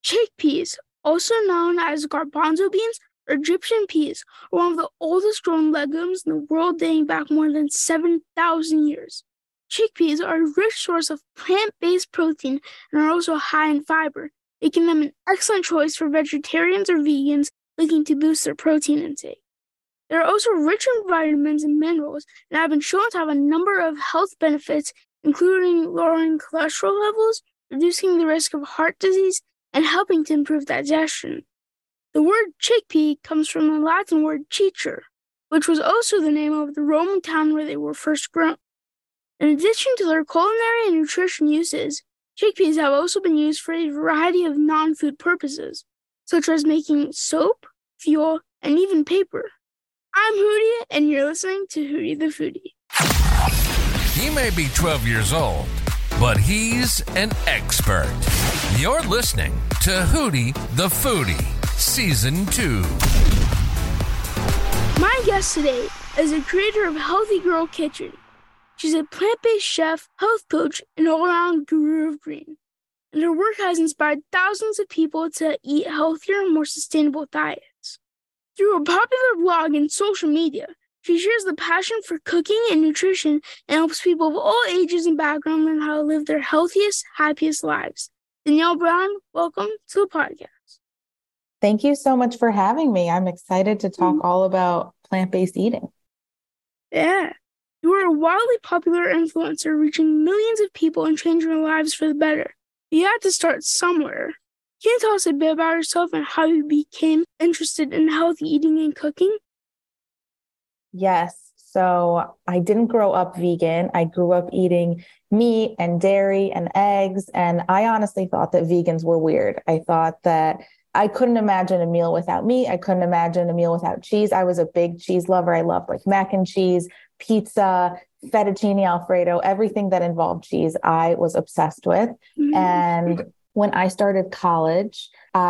Chickpeas, also known as garbanzo beans or Egyptian peas, are one of the oldest grown legumes in the world, dating back more than 7,000 years. Chickpeas are a rich source of plant-based protein and are also high in fiber, making them an excellent choice for vegetarians or vegans looking to boost their protein intake. They are also rich in vitamins and minerals and have been shown to have a number of health benefits, including lowering cholesterol levels, reducing the risk of heart disease, and helping to improve digestion. The word chickpea comes from the Latin word cicer, which was also the name of the Roman town where they were first grown. In addition to their culinary and nutrition uses, chickpeas have also been used for a variety of non-food purposes, such as making soap, fuel, and even paper. I'm Hootie, and you're listening to Hootie the Foodie. He may be 12 years old, but he's an expert. You're listening to Hootie the Foodie, Season 2. My guest today is the creator of Healthy Girl Kitchen. She's a plant-based chef, health coach, and all-around guru of green. And her work has inspired thousands of people to eat healthier and more sustainable diets. Through a popular blog and social media, she shares the passion for cooking and nutrition and helps people of all ages and backgrounds learn how to live their healthiest, happiest lives. Danielle Brown, welcome to the podcast. Thank you so much for having me. I'm excited to talk all about plant-based eating. Yeah. You are a wildly popular influencer, reaching millions of people and changing their lives for the better. You had to start somewhere. Can you tell us a bit about yourself and how you became interested in healthy eating and cooking? Yes. So I didn't grow up vegan. I grew up eating meat and dairy and eggs. And I honestly thought that vegans were weird. I thought that I couldn't imagine a meal without meat. I couldn't imagine a meal without cheese. I was a big cheese lover. I loved like mac and cheese, pizza, fettuccine Alfredo, everything that involved cheese, I was obsessed with. And when I started college,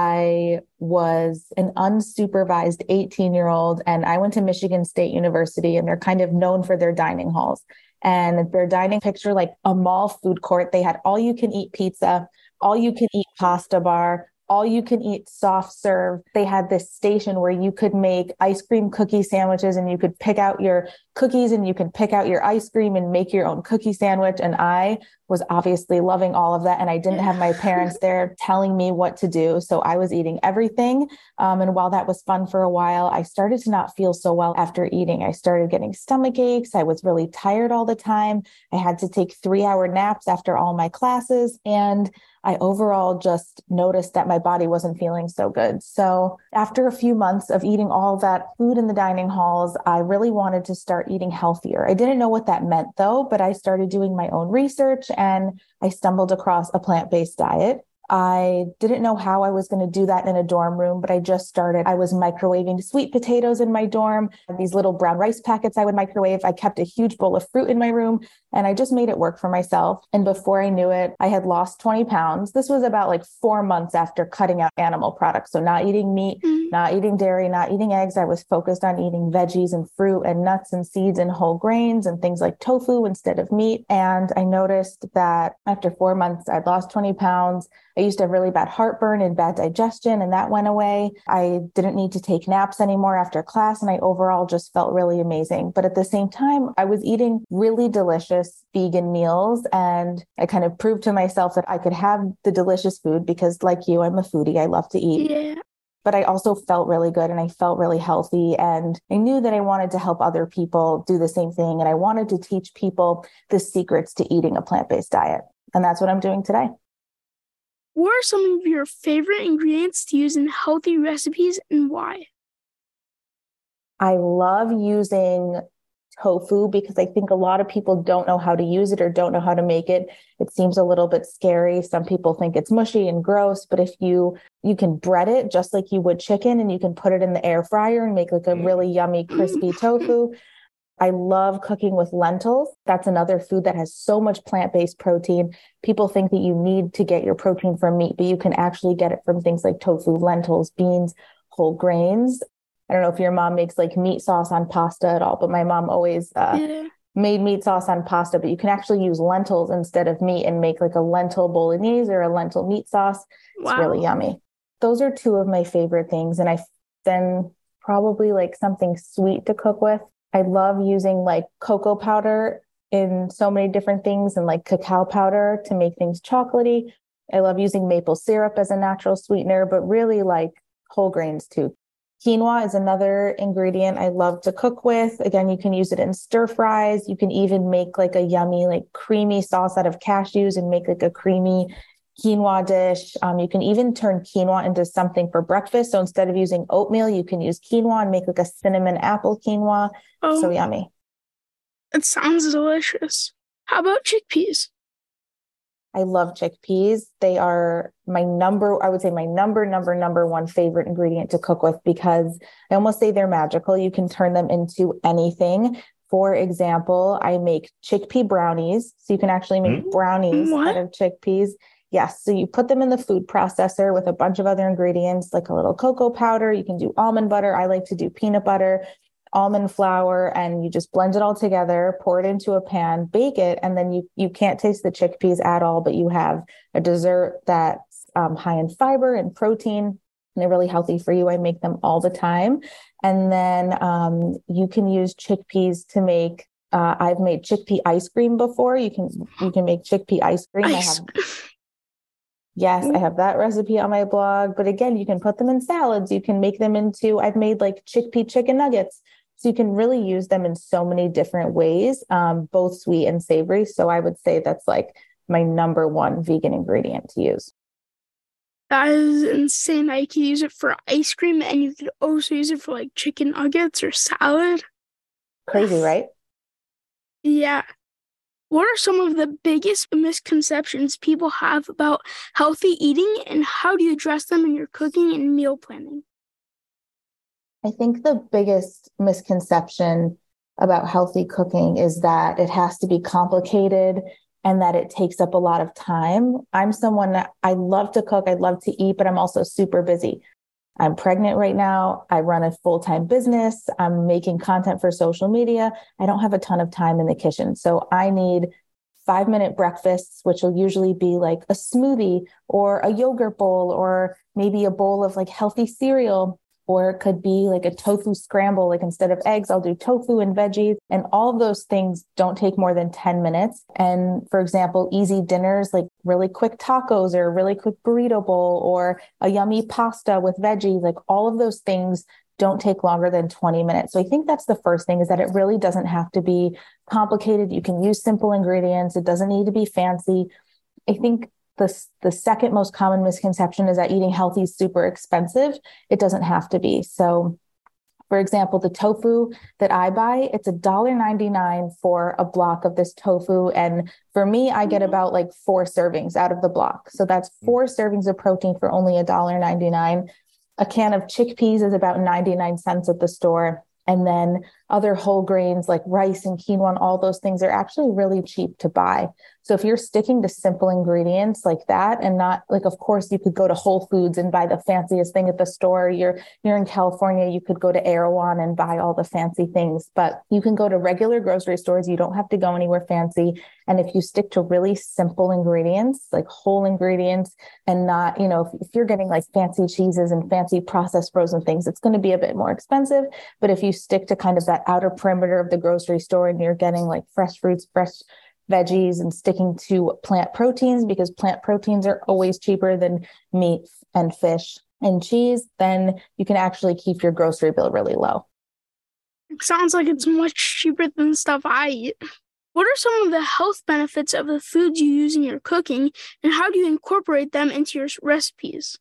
I was an unsupervised 18-year-old, and I went to Michigan State University, and they're kind of known for their dining halls. And their dining picture like a mall food court. They had all you can eat pizza, all you can eat pasta bar, all you can eat soft serve. They had this station where you could make ice cream cookie sandwiches, and you could pick out your cookies and you can pick out your ice cream and make your own cookie sandwich. And I was obviously loving all of that. And I didn't have my parents there telling me what to do. So I was eating everything. And while that was fun for a while, I started to not feel so well after eating. I started getting stomach aches. I was really tired all the time. I had to take 3-hour naps after all my classes. And I overall just noticed that my body wasn't feeling so good. So after a few months of eating all that food in the dining halls, I really wanted to start eating healthier. I didn't know what that meant though, but I started doing my own research and I stumbled across a plant-based diet. I didn't know how I was going to do that in a dorm room, but I just started. I was microwaving sweet potatoes in my dorm, these little brown rice packets I would microwave. I kept a huge bowl of fruit in my room and I just made it work for myself. And before I knew it, I had lost 20 pounds. This was about like 4 months after cutting out animal products. So not eating meat, not eating dairy, not eating eggs. I was focused on eating veggies and fruit and nuts and seeds and whole grains and things like tofu instead of meat. And I noticed that after 4 months, I'd lost 20 pounds. I used to have really bad heartburn and bad digestion, and that went away. I didn't need to take naps anymore after class, and I overall just felt really amazing. But at the same time, I was eating really delicious vegan meals, and I kind of proved to myself that I could have the delicious food because, like you, I'm a foodie. I love to eat. Yeah. But I also felt really good and I felt really healthy. And I knew that I wanted to help other people do the same thing. And I wanted to teach people the secrets to eating a plant-based diet. And that's what I'm doing today. What are some of your favorite ingredients to use in healthy recipes and why? I love using tofu because I think a lot of people don't know how to use it or don't know how to make it. It seems a little bit scary. Some people think it's mushy and gross, but if you can bread it just like you would chicken and you can put it in the air fryer and make like a really yummy, crispy tofu. I love cooking with lentils. That's another food that has so much plant-based protein. People think that you need to get your protein from meat, but you can actually get it from things like tofu, lentils, beans, whole grains. I don't know if your mom makes like meat sauce on pasta at all, but my mom always made meat sauce on pasta, but you can actually use lentils instead of meat and make like a lentil bolognese or a lentil meat sauce. It's really yummy. those are two of my favorite things. And then probably like something sweet to cook with. I love using like cocoa powder in so many different things and like cacao powder to make things chocolatey. I love using maple syrup as a natural sweetener, but really like whole grains too. Quinoa is another ingredient I love to cook with. Again, you can use it in stir fries. You can even make like a yummy, like creamy sauce out of cashews and make like a creamy quinoa dish. You can even turn quinoa into something for breakfast. So instead of using oatmeal, you can use quinoa and make like a cinnamon apple quinoa. Oh, So yummy. it sounds delicious. How about chickpeas? I love chickpeas. They are my number one favorite ingredient to cook with because I almost say they're magical. You can turn them into anything. For example, I make chickpea brownies. So you can actually make brownies out of chickpeas. Yes. So you put them in the food processor with a bunch of other ingredients, like a little cocoa powder. You can do almond butter. I like to do peanut butter, almond flour, and you just blend it all together, pour it into a pan, bake it, and then you can't taste the chickpeas at all, but you have a dessert that's high in fiber and protein, and they're really healthy for you. I make them all the time. And then you can use chickpeas to make, I've made chickpea ice cream before. You can make chickpea ice cream. Yes, I have that recipe on my blog. But again, you can put them in salads. You can make them into, I've made like chickpea chicken nuggets. So you can really use them in so many different ways, both sweet and savory. So I would say that's like my number one vegan ingredient to use. That is insane. I could use it for ice cream and you could also use it for like chicken nuggets or salad. Crazy, right? Yeah. What are some of the biggest misconceptions people have about healthy eating and how do you address them in your cooking and meal planning? I think the biggest misconception about healthy cooking is that it has to be complicated and that it takes up a lot of time. I'm someone that I love to cook, I love to eat, but I'm also super busy. I'm pregnant right now. I run a full-time business. I'm making content for social media. I don't have a ton of time in the kitchen. So I need 5-minute breakfasts, which will usually be like a smoothie or a yogurt bowl, or maybe a bowl of like healthy cereal. Or it could be like a tofu scramble. Like instead of eggs, I'll do tofu and veggies. And all of those things don't take more than 10 minutes. And for example, easy dinners, like really quick tacos or a really quick burrito bowl or a yummy pasta with veggies, like all of those things don't take longer than 20 minutes. So I think that's the first thing, is that it really doesn't have to be complicated. You can use simple ingredients. It doesn't need to be fancy. I think the second most common misconception is that eating healthy is super expensive. It doesn't have to be. So for example, the tofu that I buy, it's $1.99 for a block of this tofu. And for me, I get about like 4 servings out of the block. So that's 4 servings of protein for only $1.99. A can of chickpeas is about 99 cents at the store. And then other whole grains like rice and quinoa and all those things are actually really cheap to buy. So if you're sticking to simple ingredients like that, and not like, of course, you could go to Whole Foods and buy the fanciest thing at the store. You're in California, you could go to Erewhon and buy all the fancy things, but you can go to regular grocery stores. You don't have to go anywhere fancy. And if you stick to really simple ingredients, like whole ingredients, and not, if you're getting like fancy cheeses and fancy processed frozen things, it's going to be a bit more expensive. But if you stick to kind of that outer perimeter of the grocery store and you're getting like fresh fruits, fresh veggies, and sticking to plant proteins, because plant proteins are always cheaper than meat and fish and cheese, then you can actually keep your grocery bill really low. It sounds like it's much cheaper than stuff I eat. What are some of the health benefits of the foods you use in your cooking, and how do you incorporate them into your recipes?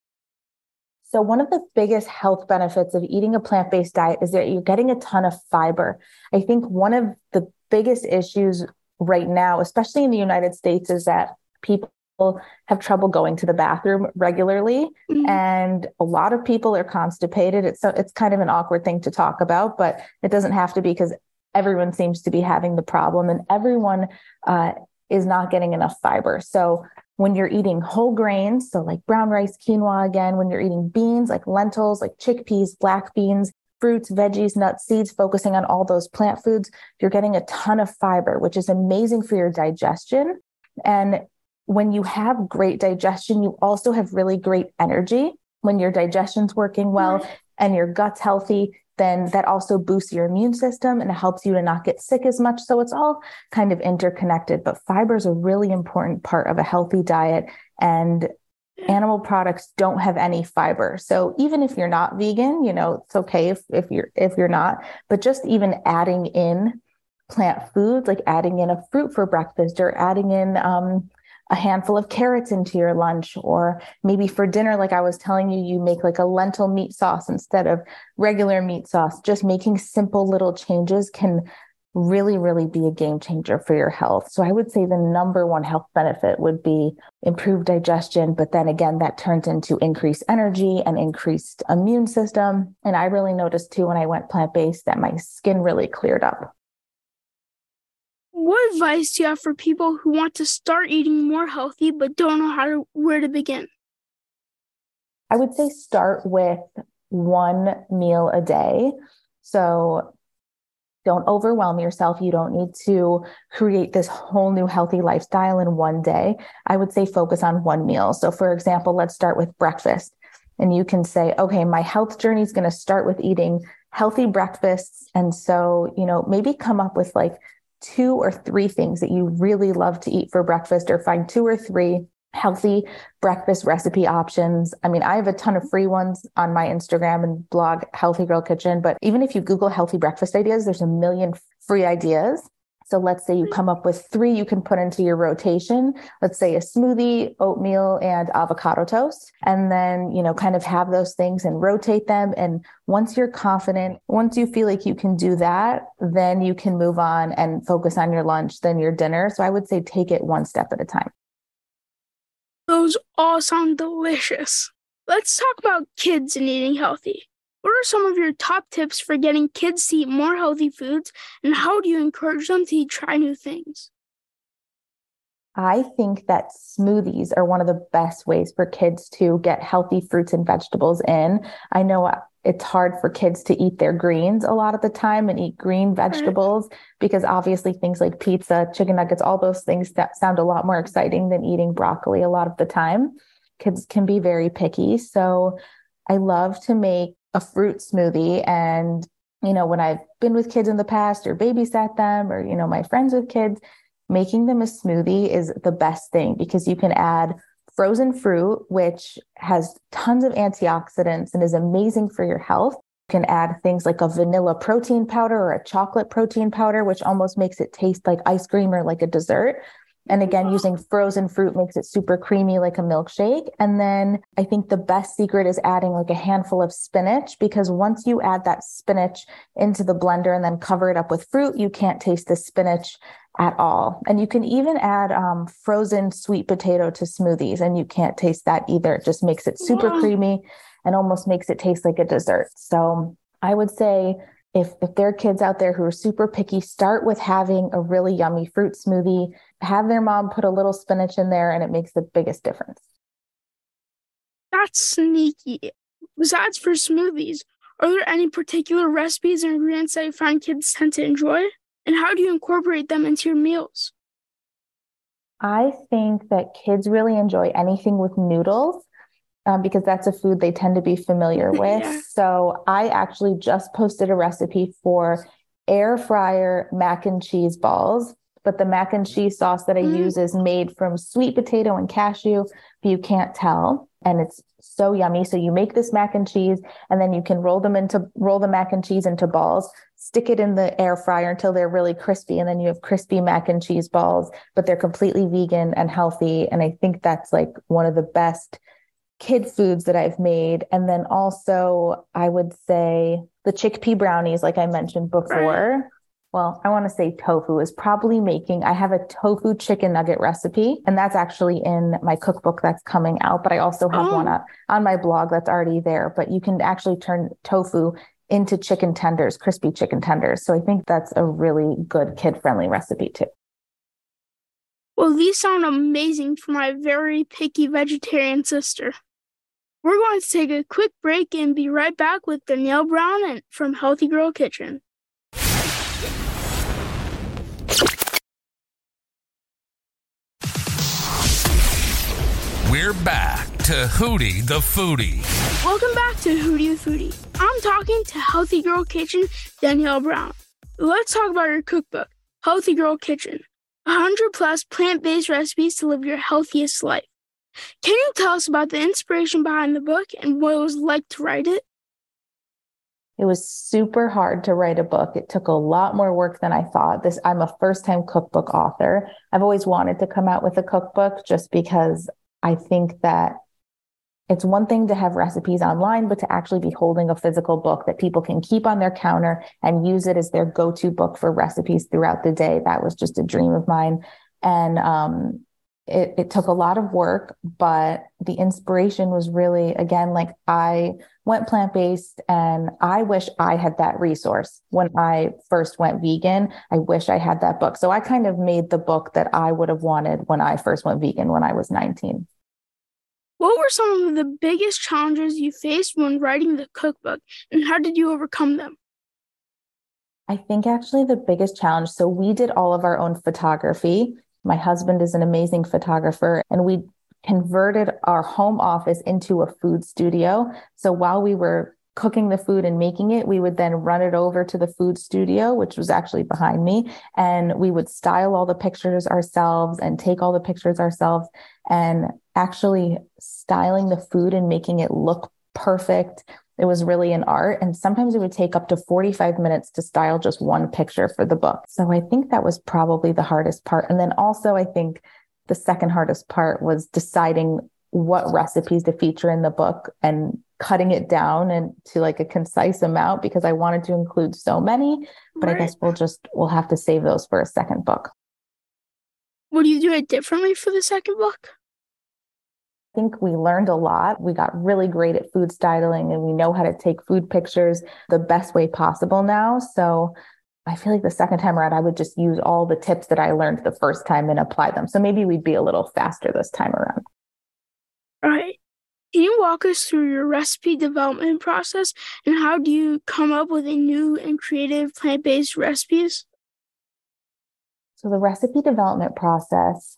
So one of the biggest health benefits of eating a plant-based diet is that you're getting a ton of fiber. I think one of the biggest issues right now, especially in the United States, is that people have trouble going to the bathroom regularly. Mm-hmm. And a lot of people are constipated. It's kind of an awkward thing to talk about, but it doesn't have to be, because everyone seems to be having the problem, and everyone is not getting enough fiber. So when you're eating whole grains, so like brown rice, quinoa, again, when you're eating beans, like lentils, like chickpeas, black beans, fruits, veggies, nuts, seeds, focusing on all those plant foods, you're getting a ton of fiber, which is amazing for your digestion. And when you have great digestion, you also have really great energy. when your digestion's working well and your gut's healthy, then that also boosts your immune system and it helps you to not get sick as much. So it's all kind of interconnected, but fiber is a really important part of a healthy diet, and animal products don't have any fiber. So even if you're not vegan, it's okay if you're not, but just even adding in plant foods, like adding in a fruit for breakfast or adding in a handful of carrots into your lunch, or maybe for dinner, like I was telling you, you make like a lentil meat sauce instead of regular meat sauce. Just making simple little changes can really, really be a game changer for your health. So I would say the number one health benefit would be improved digestion, but then again, that turns into increased energy and increased immune system. And I really noticed too, when I went plant-based, that my skin really cleared up. What advice do you have for people who want to start eating more healthy but don't know where to begin? I would say start with one meal a day. So don't overwhelm yourself. You don't need to create this whole new healthy lifestyle in one day. I would say focus on one meal. So for example, let's start with breakfast. And you can say, okay, my health journey is going to start with eating healthy breakfasts. And so, maybe come up with like 2 or 3 things that you really love to eat for breakfast, or find 2 or 3 healthy breakfast recipe options. I mean, I have a ton of free ones on my Instagram and blog, Healthy Girl Kitchen, but even if you Google healthy breakfast ideas, there's a million free ideas. So let's say you come up with 3 you can put into your rotation. Let's say a smoothie, oatmeal, and avocado toast. And then, kind of have those things and rotate them. And once you're confident, once you feel like you can do that, then you can move on and focus on your lunch, then your dinner. So I would say take it one step at a time. Those all sound delicious. Let's talk about kids and eating healthy. What are some of your top tips for getting kids to eat more healthy foods, and how do you encourage them to try new things? I think that smoothies are one of the best ways for kids to get healthy fruits and vegetables in. I know it's hard for kids to eat their greens a lot of the time and eat green vegetables because obviously things like pizza, chicken nuggets, all those things that sound a lot more exciting than eating broccoli a lot of the time. Kids can be very picky. So I love to make a fruit smoothie. And, when I've been with kids in the past or babysat them or, my friends with kids, making them a smoothie is the best thing because you can add frozen fruit, which has tons of antioxidants and is amazing for your health. You can add things like a vanilla protein powder or a chocolate protein powder, which almost makes it taste like ice cream or like a dessert. And again, using frozen fruit makes it super creamy like a milkshake. And then I think the best secret is adding like a handful of spinach, because once you add that spinach into the blender and then cover it up with fruit, you can't taste the spinach at all. And you can even add frozen sweet potato to smoothies, and you can't taste that either. It just makes it super creamy and almost makes it taste like a dessert. So I would say if there are kids out there who are super picky, start with having a really yummy fruit smoothie, have their mom put a little spinach in there, and it makes the biggest difference. That's sneaky. Besides for smoothies, are there any particular recipes or ingredients that you find kids tend to enjoy? And how do you incorporate them into your meals? I think that kids really enjoy anything with noodles. Because that's a food they tend to be familiar with. Yeah. So I actually just posted a recipe for air fryer mac and cheese balls, but the mac and cheese sauce that I use is made from sweet potato and cashew, but you can't tell. And it's so yummy. So you make this mac and cheese, and then you can roll the mac and cheese into balls, stick it in the air fryer until they're really crispy. And then you have crispy mac and cheese balls, but they're completely vegan and healthy. And I think that's like one of the best kid foods that I've made. And then also I would say the chickpea brownies, like I mentioned before. Well, I want to say tofu is probably I have a tofu chicken nugget recipe, and that's actually in my cookbook that's coming out, but I also have one on my blog that's already there, but you can actually turn tofu into chicken tenders, crispy chicken tenders. So I think that's a really good kid-friendly recipe too. Well, these sound amazing for my very picky vegetarian sister. We're going to take a quick break and be right back with Danielle Brown from Healthy Girl Kitchen. We're back to Hootie the Foodie. Welcome back to Hootie the Foodie. I'm talking to Healthy Girl Kitchen, Danielle Brown. Let's talk about your cookbook, Healthy Girl Kitchen. 100 plus plant-based recipes to live your healthiest life. Can you tell us about the inspiration behind the book and what it was like to write it? It was super hard to write a book. It took a lot more work than I thought. I'm a first-time cookbook author. I've always wanted to come out with a cookbook just because I think that it's one thing to have recipes online, but to actually be holding a physical book that people can keep on their counter and use it as their go-to book for recipes throughout the day. That was just a dream of mine. And it took a lot of work, but the inspiration was really, again, like I went plant-based and I wish I had that resource. When I first went vegan, I wish I had that book. So I kind of made the book that I would have wanted when I first went vegan when I was 19. What were some of the biggest challenges you faced when writing the cookbook, and how did you overcome them? I think actually the biggest challenge, so we did all of our own photography. My husband is an amazing photographer, and we converted our home office into a food studio. So while we were cooking the food and making it, we would then run it over to the food studio, which was actually behind me. And we would style all the pictures ourselves and take all the pictures ourselves, and actually styling the food and making it look perfect. It was really an art. And sometimes it would take up to 45 minutes to style just one picture for the book. So I think that was probably the hardest part. And then also I think the second hardest part was deciding what recipes to feature in the book and cutting it down and to like a concise amount, because I wanted to include so many, but Right. I guess we'll have to save those for a second book. Would you do it differently for the second book? I think we learned a lot. We got really great at food styling and we know how to take food pictures the best way possible now. So I feel like the second time around, I would just use all the tips that I learned the first time and apply them. So maybe we'd be a little faster this time around. All right. Can you walk us through your recipe development process and how do you come up with a new and creative plant-based recipes? So the recipe development process,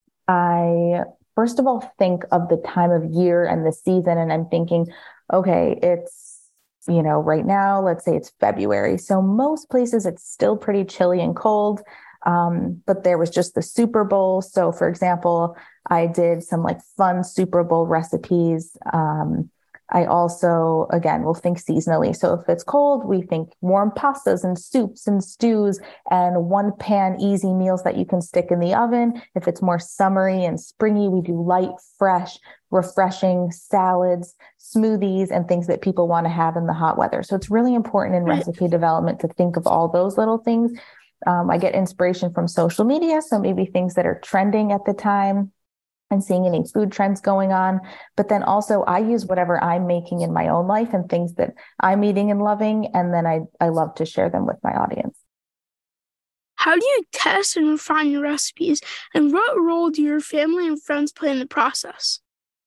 I first of all think of the time of year and the season, and I'm thinking, okay, it's, right now, let's say it's February. So most places it's still pretty chilly and cold. But there was just the Super Bowl. So for example, I did some like fun Super Bowl recipes. I also, again, will think seasonally. So if it's cold, we think warm pastas and soups and stews and one pan easy meals that you can stick in the oven. If it's more summery and springy, we do light, fresh, refreshing salads, smoothies, and things that people want to have in the hot weather. So it's really important in recipe development to think of all those little things. I get inspiration from social media. So maybe things that are trending at the time and seeing any food trends going on. But then also I use whatever I'm making in my own life and things that I'm eating and loving. And then I love to share them with my audience. How do you test and refine your recipes? And what role do your family and friends play in the process?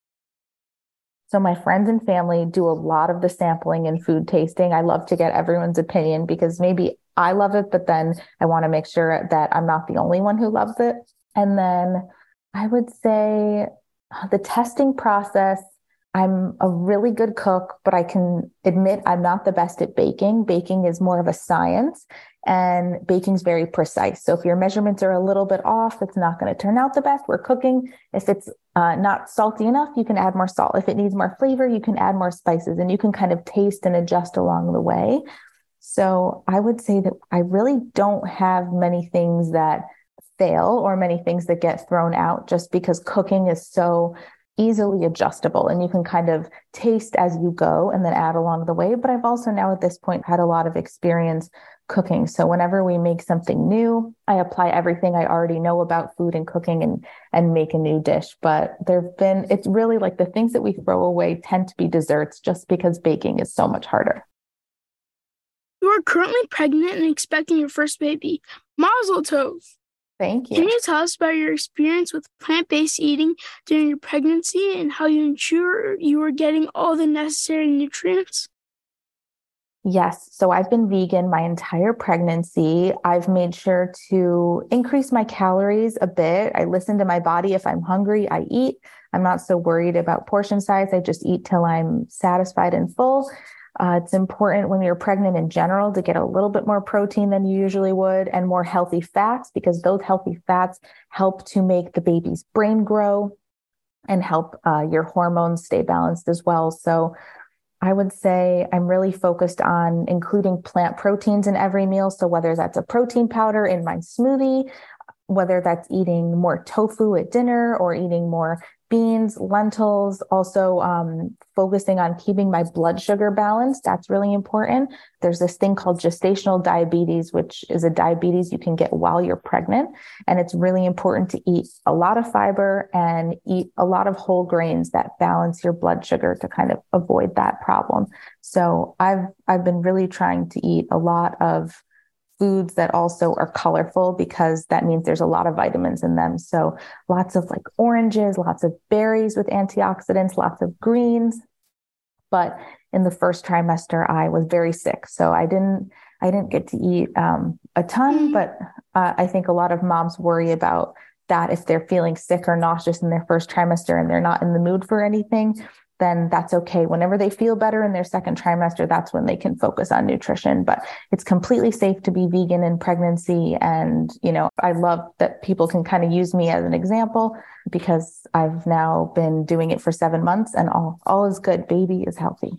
So my friends and family do a lot of the sampling and food tasting. I love to get everyone's opinion because maybe I love it, but then I want to make sure that I'm not the only one who loves it. And then I would say the testing process, I'm a really good cook, but I can admit I'm not the best at baking. Baking is more of a science and baking is very precise. So if your measurements are a little bit off, it's not going to turn out the best. We're cooking. If it's not salty enough, you can add more salt. If it needs more flavor, you can add more spices and you can kind of taste and adjust along the way. So I would say that I really don't have many things that fail or many things that get thrown out just because cooking is so easily adjustable and you can kind of taste as you go and then add along the way. But I've also now at this point had a lot of experience cooking. So whenever we make something new, I apply everything I already know about food and cooking and make a new dish. But it's really like the things that we throw away tend to be desserts just because baking is so much harder. You are currently pregnant and expecting your first baby. Mazel tov. Thank you. Can you tell us about your experience with plant-based eating during your pregnancy and how you ensure you are getting all the necessary nutrients? Yes. So I've been vegan my entire pregnancy. I've made sure to increase my calories a bit. I listen to my body. If I'm hungry, I eat. I'm not so worried about portion size. I just eat till I'm satisfied and full. It's important when you're pregnant in general to get a little bit more protein than you usually would and more healthy fats, because those healthy fats help to make the baby's brain grow and help your hormones stay balanced as well. So I would say I'm really focused on including plant proteins in every meal. So whether that's a protein powder in my smoothie, whether that's eating more tofu at dinner or eating more beans, lentils, also focusing on keeping my blood sugar balanced. That's really important. There's this thing called gestational diabetes, which is a diabetes you can get while you're pregnant. And it's really important to eat a lot of fiber and eat a lot of whole grains that balance your blood sugar to kind of avoid that problem. So I've been really trying to eat a lot of foods that also are colorful, because that means there's a lot of vitamins in them. So lots of like oranges, lots of berries with antioxidants, lots of greens. But in the first trimester, I was very sick. So I didn't get to eat a ton, but I think a lot of moms worry about that. If they're feeling sick or nauseous in their first trimester and they're not in the mood for anything, then that's okay. Whenever they feel better in their second trimester, that's when they can focus on nutrition. But it's completely safe to be vegan in pregnancy. And, I love that people can kind of use me as an example, because I've now been doing it for 7 months and all is good. Baby is healthy.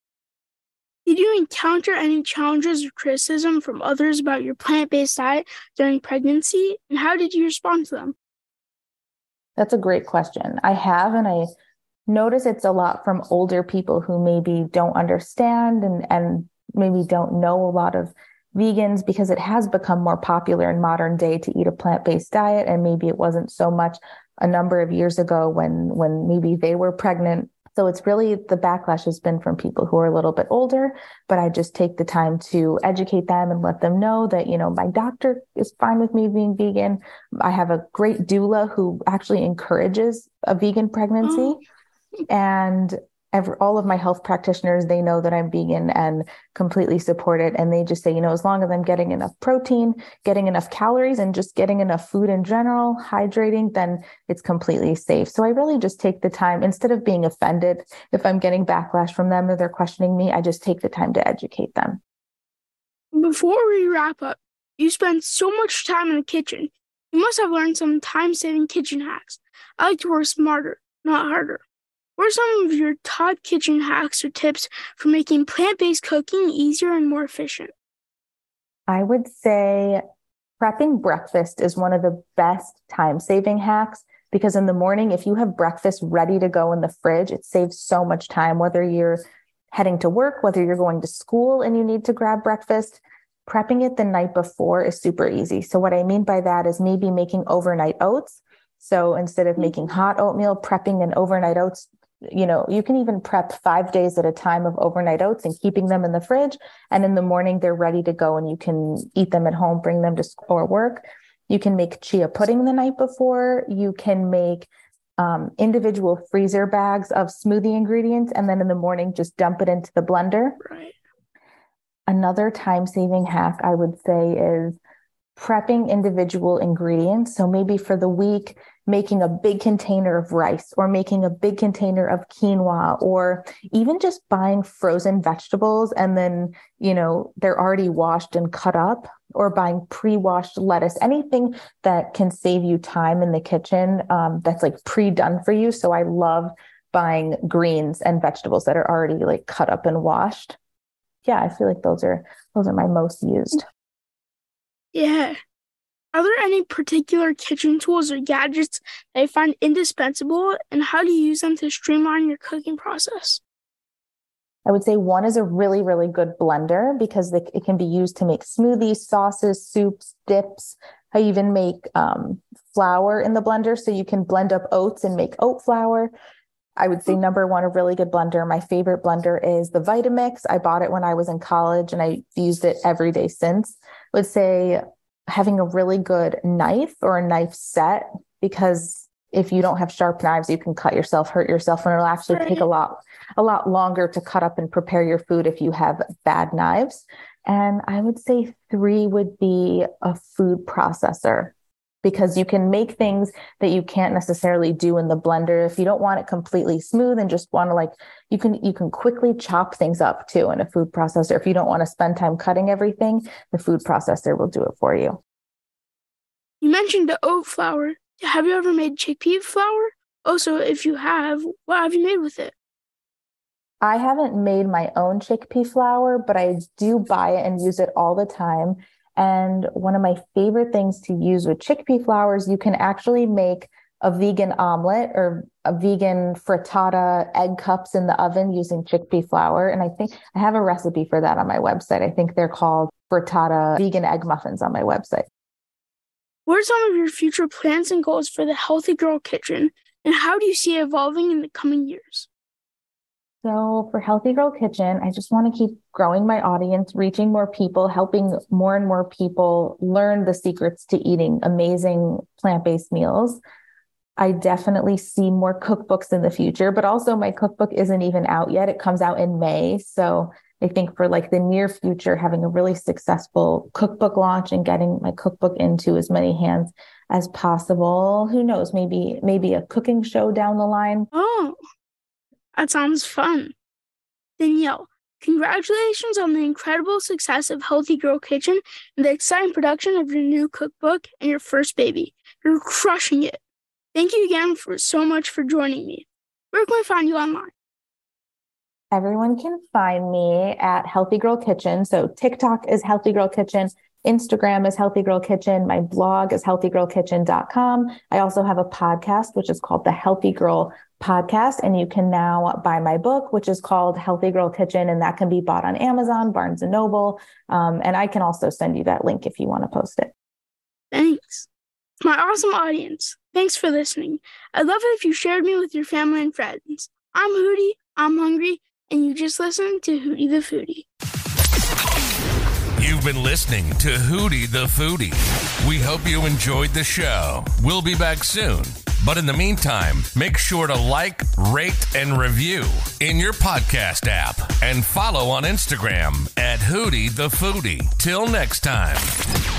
Did you encounter any challenges or criticism from others about your plant-based diet during pregnancy? And how did you respond to them? That's a great question. I have, and I notice it's a lot from older people who maybe don't understand and maybe don't know a lot of vegans, because it has become more popular in modern day to eat a plant-based diet. And maybe it wasn't so much a number of years ago when maybe they were pregnant. So it's really, the backlash has been from people who are a little bit older, but I just take the time to educate them and let them know that, my doctor is fine with me being vegan. I have a great doula who actually encourages a vegan pregnancy. And all of my health practitioners, they know that I'm vegan and completely support it. And they just say, as long as I'm getting enough protein, getting enough calories, and just getting enough food in general, hydrating, then it's completely safe. So I really just take the time, instead of being offended if I'm getting backlash from them or they're questioning me, I just take the time to educate them. Before we wrap up, you spend so much time in the kitchen. You must have learned some time-saving kitchen hacks. I like to work smarter, not harder. What are some of your top kitchen hacks or tips for making plant-based cooking easier and more efficient? I would say prepping breakfast is one of the best time-saving hacks, because in the morning, if you have breakfast ready to go in the fridge, it saves so much time, whether you're heading to work, whether you're going to school and you need to grab breakfast. Prepping it the night before is super easy. So what I mean by that is maybe making overnight oats. So instead of making hot oatmeal, prepping an overnight oats, you can even prep 5 days at a time of overnight oats and keeping them in the fridge. And in the morning, they're ready to go and you can eat them at home, bring them to school or work. You can make chia pudding the night before. You can make individual freezer bags of smoothie ingredients. And then in the morning, just dump it into the blender. Right. Another time-saving hack I would say is prepping individual ingredients. So maybe for the week, making a big container of rice or making a big container of quinoa, or even just buying frozen vegetables and then, they're already washed and cut up, or buying pre-washed lettuce, anything that can save you time in the kitchen that's like pre-done for you. So I love buying greens and vegetables that are already like cut up and washed. Yeah, I feel like those are my most used. Yeah. Are there any particular kitchen tools or gadgets that you find indispensable, and how do you use them to streamline your cooking process? I would say one is a really, really good blender, because it can be used to make smoothies, sauces, soups, dips. I even make flour in the blender, so you can blend up oats and make oat flour. I would say number one, a really good blender. My favorite blender is the Vitamix. I bought it when I was in college and I've used it every day since. I would say having a really good knife or a knife set, because if you don't have sharp knives, you can cut yourself, hurt yourself, and it'll actually take a lot longer to cut up and prepare your food if you have bad knives. And I would say 3 would be a food processor. because you can make things that you can't necessarily do in the blender. If you don't want it completely smooth and just want to you can quickly chop things up too in a food processor. If you don't want to spend time cutting everything, the food processor will do it for you. You mentioned the oat flour. Have you ever made chickpea flour? Also, if you have, what have you made with it? I haven't made my own chickpea flour, but I do buy it and use it all the time. And one of my favorite things to use with chickpea flour is you can actually make a vegan omelet or a vegan frittata egg cups in the oven using chickpea flour. And I think I have a recipe for that on my website. I think they're called frittata vegan egg muffins on my website. What are some of your future plans and goals for the Healthy Girl Kitchen, and how do you see it evolving in the coming years? So for Healthy Girl Kitchen, I just want to keep growing my audience, reaching more people, helping more and more people learn the secrets to eating amazing plant-based meals. I definitely see more cookbooks in the future, but also my cookbook isn't even out yet. It comes out in May. So I think for the near future, having a really successful cookbook launch and getting my cookbook into as many hands as possible. Who knows, maybe a cooking show down the line. Oh, that sounds fun. Danielle, congratulations on the incredible success of Healthy Girl Kitchen and the exciting production of your new cookbook and your first baby. You're crushing it. Thank you again so much for joining me. Where can we find you online? Everyone can find me at Healthy Girl Kitchen. So TikTok is Healthy Girl Kitchen. Instagram is Healthy Girl Kitchen. My blog is healthygirlkitchen.com. I also have a podcast, which is called the Healthy Girl Podcast. And you can now buy my book, which is called Healthy Girl Kitchen. And that can be bought on Amazon, Barnes & Noble. And I can also send you that link if you want to post it. Thanks. My awesome audience, thanks for listening. I'd love it if you shared me with your family and friends. I'm Hootie, I'm hungry, and you just listened to Hootie the Foodie. You've been listening to Hootie the Foodie. We hope you enjoyed the show. We'll be back soon. But in the meantime, make sure to like, rate, and review in your podcast app and follow on Instagram at Hootie the Foodie. Till next time.